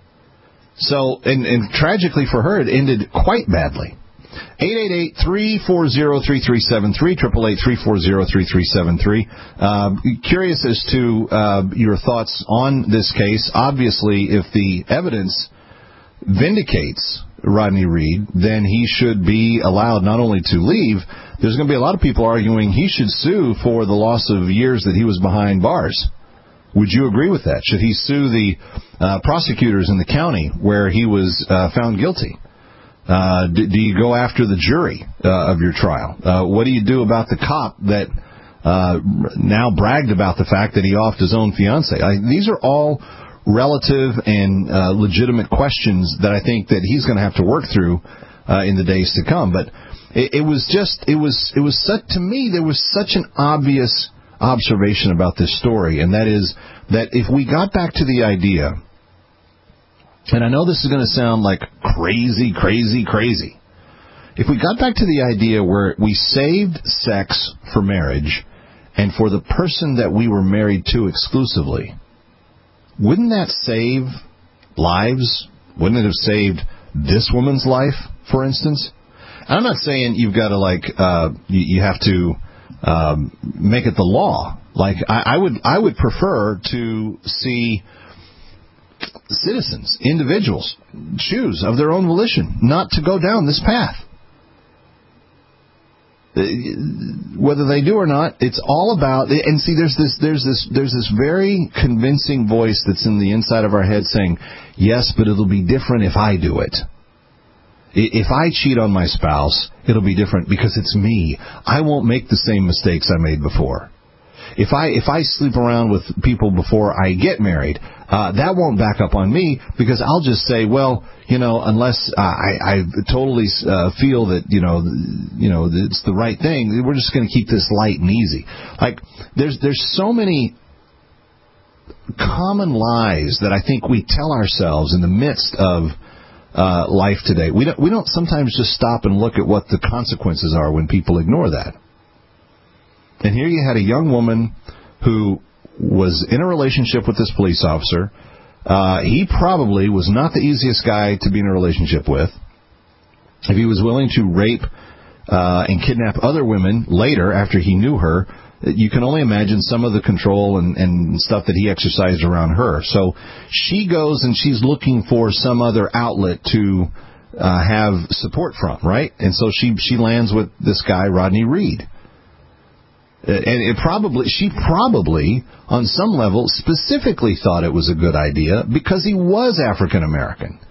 So, and, and tragically for her, it ended quite badly. eight eight eight, three four zero, three three seven three, eight eight eight, three four zero, three three seven three. Uh, curious as to uh, your thoughts on this case. Obviously, if the evidence vindicates Rodney Reed, then he should be allowed not only to leave, there's going to be a lot of people arguing he should sue for the loss of years that he was behind bars. Would you agree with that? Should he sue the uh, prosecutors in the county where he was uh, found guilty? Uh, do, do you go after the jury uh, of your trial? Uh, what do you do about the cop that uh, now bragged about the fact that he offed his own fiancée? I, these are all relative and uh, legitimate questions that I think that he's going to have to work through uh, in the days to come. But it, it was just, it was, it was such, to me, there was such an obvious observation about this story, and that is that if we got back to the idea, and I know this is going to sound like crazy, crazy, crazy. If we got back to the idea where we saved sex for marriage and for the person that we were married to exclusively, wouldn't that save lives? Wouldn't it have saved this woman's life, for instance? I'm not saying you've got to, like, uh, you, you have to um, make it the law. Like, I, I would, I would prefer to see citizens, individuals, choose of their own volition not to go down this path. Whether they do or not, it's all about. And see, there's this, there's this, there's this very convincing voice that's in the inside of our head saying, "Yes, but it'll be different if I do it. If I cheat on my spouse, it'll be different because it's me. I won't make the same mistakes I made before. If I if I sleep around with people before I get married, uh, that won't back up on me because I'll just say, well, you know, unless uh, I, I totally uh, feel that, you know, you know, it's the right thing, we're just going to keep this light and easy." Like, there's there's so many common lies that I think we tell ourselves in the midst of uh, life today. We don't we don't sometimes just stop and look at what the consequences are when people ignore that. And here you had a young woman who was in a relationship with this police officer. Uh, he probably was not the easiest guy to be in a relationship with. If he was willing to rape uh, and kidnap other women later after he knew her, you can only imagine some of the control and, and stuff that he exercised around her. So she goes and she's looking for some other outlet to uh, have support from, right? And so she, she lands with this guy, Rodney Reed. And it probably, she probably, on some level, specifically thought it was a good idea because he was African American.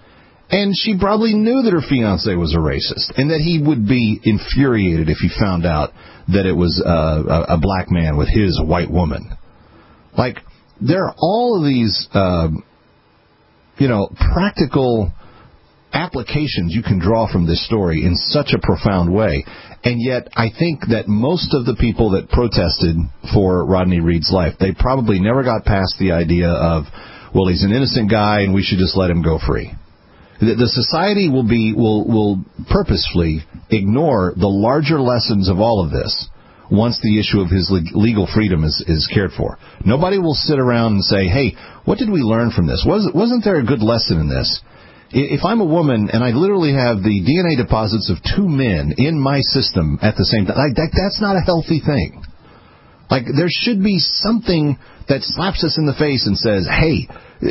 And she probably knew that her fiancé was a racist and that he would be infuriated if he found out that it was uh, a, a black man with his white woman. Like, there are all of these, uh, you know, practical applications you can draw from this story in such a profound way. And yet, I think that most of the people that protested for Rodney Reed's life, they probably never got past the idea of, well, he's an innocent guy and we should just let him go free. The, the society will be will will purposefully ignore the larger lessons of all of this once the issue of his legal freedom is, is cared for. Nobody will sit around and say, hey, what did we learn from this? Was, wasn't there a good lesson in this? If I'm a woman and I literally have the D N A deposits of two men in my system at the same time, like that, that's not a healthy thing. Like, there should be something that slaps us in the face and says, hey,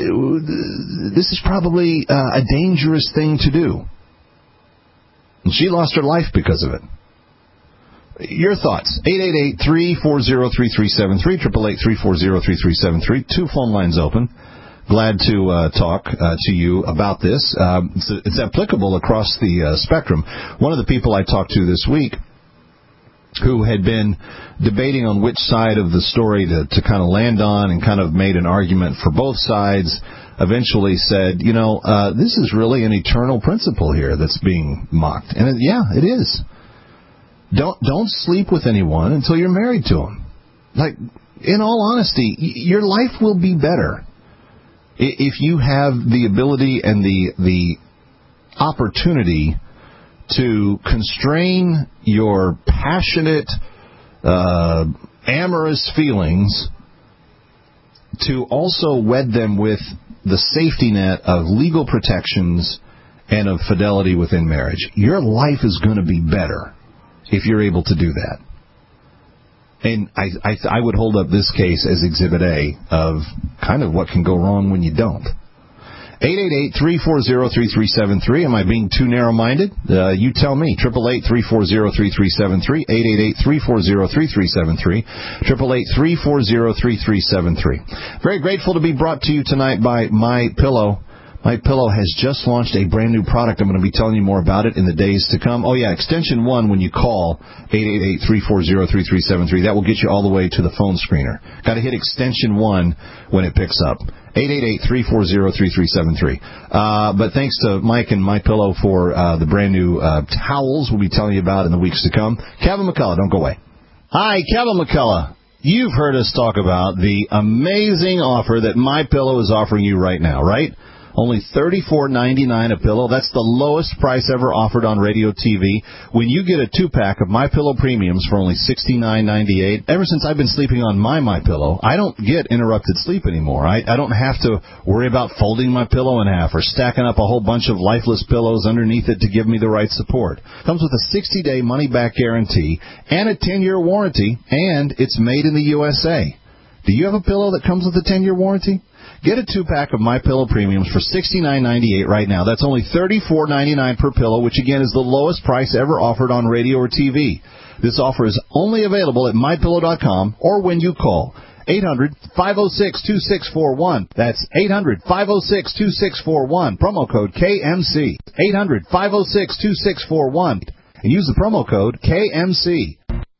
this is probably uh, a dangerous thing to do. And she lost her life because of it. Your thoughts, eight eight eight, three four zero, three three seven three, eight eight eight, three four zero, three three seven three. Two phone lines open. Glad to uh, talk uh, to you about this. Um, it's, it's applicable across the uh, spectrum. One of the people I talked to this week who had been debating on which side of the story to, to kind of land on and kind of made an argument for both sides, eventually said, you know, uh, this is really an eternal principle here that's being mocked. And it, yeah, it is. Don't don't sleep with anyone until you're married to them. Like, in all honesty, y- your life will be better if you have the ability and the the opportunity to constrain your passionate, uh, amorous feelings to also wed them with the safety net of legal protections and of fidelity within marriage. Your life is going to be better if you're able to do that. And I, I, I would hold up this case as Exhibit A of kind of what can go wrong when you don't. eight eight eight, three four zero, three three seven three. Am I being too narrow-minded? Uh, you tell me. eight eight eight, three four zero, three three seven three. eight eight eight, three four zero, three three seven three. eight eight eight, three four zero, three three seven three. Very grateful to be brought to you tonight by MyPillow. MyPillow has just launched a brand new product. I'm going to be telling you more about it in the days to come. Oh, yeah, extension one when you call eight eight eight, three four zero, three three seven three. That will get you all the way to the phone screener. Got to hit extension one when it picks up. eight eight eight, three four zero, three three seven three. Uh, but thanks to Mike and MyPillow for uh, the brand new uh, towels we'll be telling you about in the weeks to come. Kevin McCullough, don't go away. Hi, Kevin McCullough. You've heard us talk about the amazing offer that MyPillow is offering you right now, right? Only thirty-four ninety-nine a pillow. That's the lowest price ever offered on radio T V. When you get a two-pack of MyPillow Premiums for only sixty-nine ninety-eight, ever since I've been sleeping on my MyPillow, I don't get interrupted sleep anymore. I, I don't have to worry about folding my pillow in half or stacking up a whole bunch of lifeless pillows underneath it to give me the right support. Comes with a sixty-day money-back guarantee and a ten-year warranty, and it's made in the U S A. Do you have a pillow that comes with a ten-year warranty? Get a two-pack of MyPillow Premiums for sixty-nine ninety-eight right now. That's only thirty-four ninety-nine per pillow, which, again, is the lowest price ever offered on radio or T V. This offer is only available at My Pillow dot com or when you call eight hundred, five oh six, two six four one. That's eight hundred, five oh six, two six four one. Promo code K M C. eight hundred, five oh six, two six four one. And use the promo code K M C.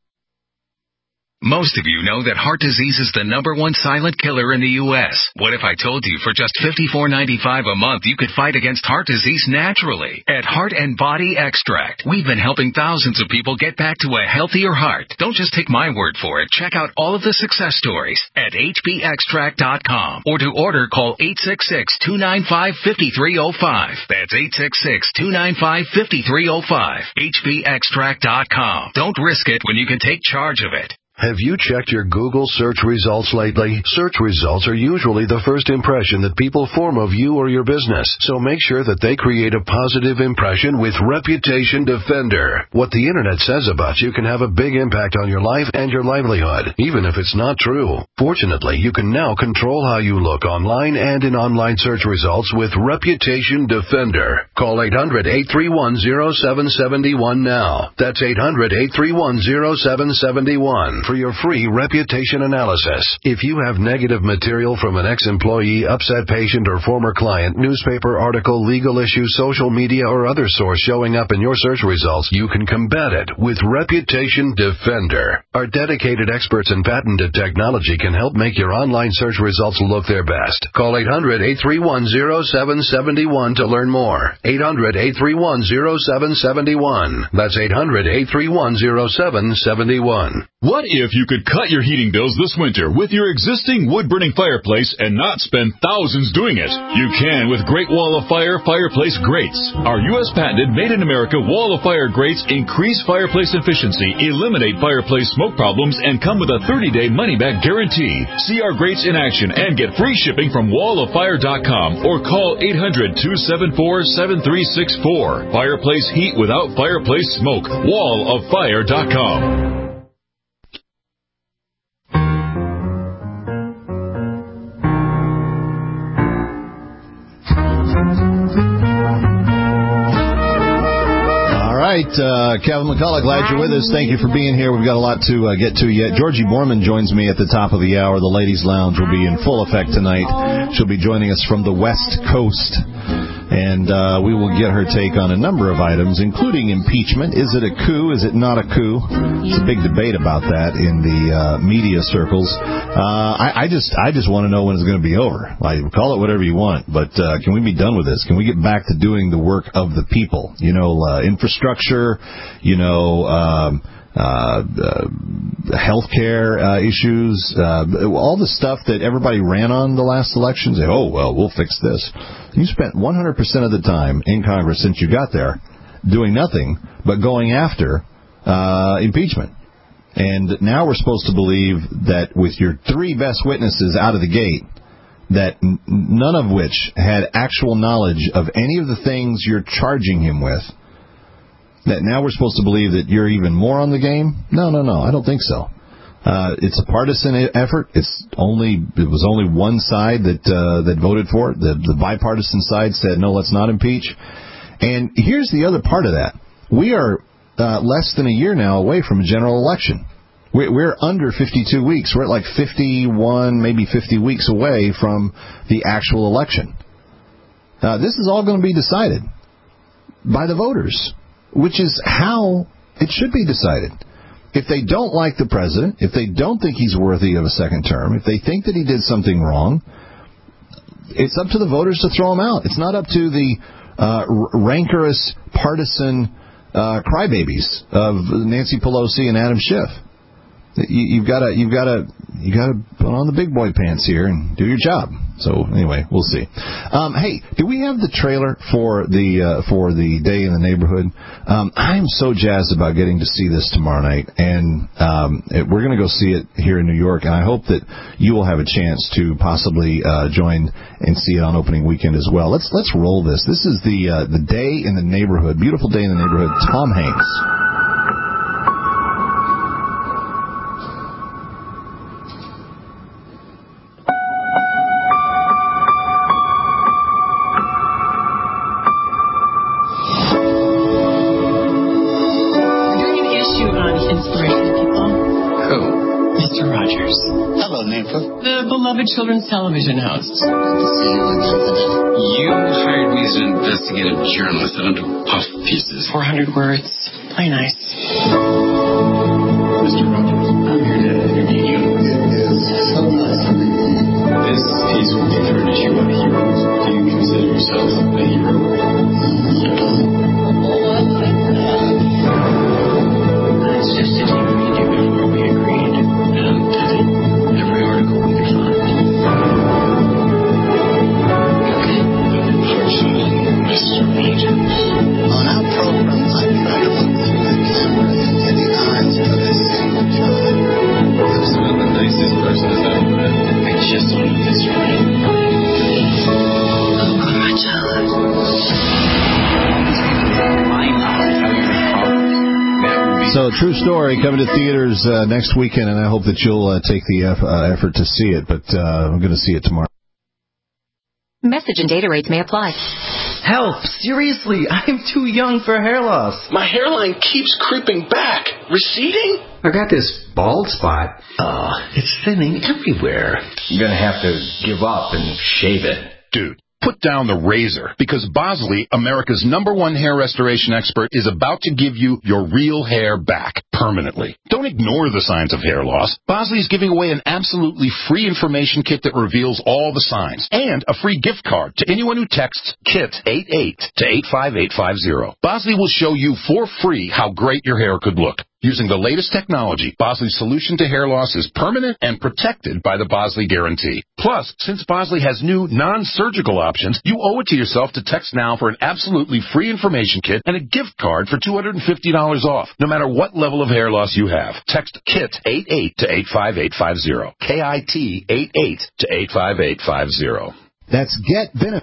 Most of you know that heart disease is the number one silent killer in the U S What if I told you for just fifty-four ninety-five a month you could fight against heart disease naturally? At Heart and Body Extract, we've been helping thousands of people get back to a healthier heart. Don't just take my word for it. Check out all of the success stories at H B extract dot com. Or to order, call eight six six, two nine five, five three zero five. That's eight six six, two nine five, five three zero five. H B extract dot com. Don't risk it when you can take charge of it. Have you checked your Google search results lately? Search results are usually the first impression that people form of you or your business, so make sure that they create a positive impression with Reputation Defender. What the Internet says about you can have a big impact on your life and your livelihood, even if it's not true. Fortunately, you can now control how you look online and in online search results with Reputation Defender. Call eight hundred, eight three one, zero seven seven one now. That's eight hundred, eight three one, zero seven seven one. for your free reputation analysis. If you have negative material from an ex-employee, upset patient, or former client, newspaper article, legal issue, social media, or other source showing up in your search results, you can combat it with Reputation Defender. Our dedicated experts in patented technology can help make your online search results look their best. Call eight hundred, eight three one, zero seven seven one to learn more. eight hundred, eight three one, zero seven seven one. That's eight hundred, eight three one, zero seven seven one. What if you could cut your heating bills this winter with your existing wood-burning fireplace and not spend thousands doing it? You can with Great Wall of Fire fireplace grates. Our U S patented made-in-America Wall of Fire grates increase fireplace efficiency, eliminate fireplace smoke problems, and come with a thirty-day money-back guarantee. See our grates in action and get free shipping from wall of fire dot com or call eight hundred, two seven four, seven three six four. Fireplace heat without fireplace smoke. wall of fire dot com. All right, uh, Kevin McCullough, glad you're with us. Thank you for being here. We've got a lot to uh, get to yet. Georgie Borman joins me at the top of the hour. The Ladies' Lounge will be in full effect tonight. She'll be joining us from the West Coast, and uh, we will get her take on a number of items, including impeachment. Is it a coup? Is it not a coup? It's a big debate about that in the uh, media circles. Uh, I, I just I just want to know when it's going to be over. Like, call it whatever you want, but uh, can we be done with this? Can we get back to doing the work of the people? You know, uh, infrastructure, you know, um, uh, uh, healthcare uh, issues, uh, all the stuff that everybody ran on the last election. Say, oh, well, we'll fix this. You spent one hundred percent of the time in Congress since you got there doing nothing but going after uh, impeachment. And now we're supposed to believe that with your three best witnesses out of the gate, that n- none of which had actual knowledge of any of the things you're charging him with, that now we're supposed to believe that you're even more on the game? No, no, no, I don't think so. Uh, it's a partisan effort. It's only it was only one side that uh, that voted for it. The, the bipartisan side said, no, let's not impeach. And here's the other part of that. We are uh, less than a year now away from a general election. We're, we're under fifty-two weeks. We're at like fifty-one, maybe fifty weeks away from the actual election. Uh, this is all going to be decided by the voters, which is how it should be decided. If they don't like the president, if they don't think he's worthy of a second term, if they think that he did something wrong, it's up to the voters to throw him out. It's not up to the uh, rancorous, partisan uh, crybabies of Nancy Pelosi and Adam Schiff. You, you've got to, you've got to, you got to put on the big boy pants here and do your job. So anyway, we'll see. Um, hey, do we have the trailer for the uh, for the Day in the Neighborhood? Um, I'm so jazzed about getting to see this tomorrow night, and um, it, we're going to go see it here in New York. And I hope that you will have a chance to possibly uh, join and see it on opening weekend as well. Let's let's roll this. This is the uh, the Day in the Neighborhood, beautiful Day in the Neighborhood. Tom Hanks. The beloved children's television host. Good to see you again today. You hired me as an investigative journalist. I don't do puff pieces. four hundred words. Play nice. Mister Rogers, I'm here to interview you. It is so nice to meet you. This piece will be furnished you on heroes. Do you consider yourself a hero? Oh, I like that. It's just a deal we do before we agreed. And I think every article we could find. Okay. Unfortunately, Mister Rogers. On our program, I try to look through the camera into the eyes of a single child. You're some of the nicest person I've ever met. I just want to miss you right. Oh, my child. My knowledge of your problem. So, true story, coming to theaters uh, next weekend, and I hope that you'll uh, take the eff- uh, effort to see it, but uh, I'm going to see it tomorrow. Message and data rates may apply. Help! Seriously, I'm too young for hair loss. My hairline keeps creeping back. Receding? I got this bald spot. Uh, it's thinning everywhere. I'm gonna have to give up and shave it. Dude, put down the razor, because Bosley, America's number one hair restoration expert, is about to give you your real hair back permanently. Don't ignore the signs of hair loss. Bosley is giving away an absolutely free information kit that reveals all the signs, and a free gift card to anyone who texts KIT eighty-eight to eight five eight five zero. Bosley will show you for free how great your hair could look. Using the latest technology, Bosley's solution to hair loss is permanent and protected by the Bosley Guarantee. Plus, since Bosley has new non-surgical options, you owe it to yourself to text now for an absolutely free information kit and a gift card for two hundred fifty dollars off, no matter what level of hair loss you have. Text KIT eighty-eight to eight five eight five zero. K I T eighty-eight to eight five eight five zero. That's Get Benefits.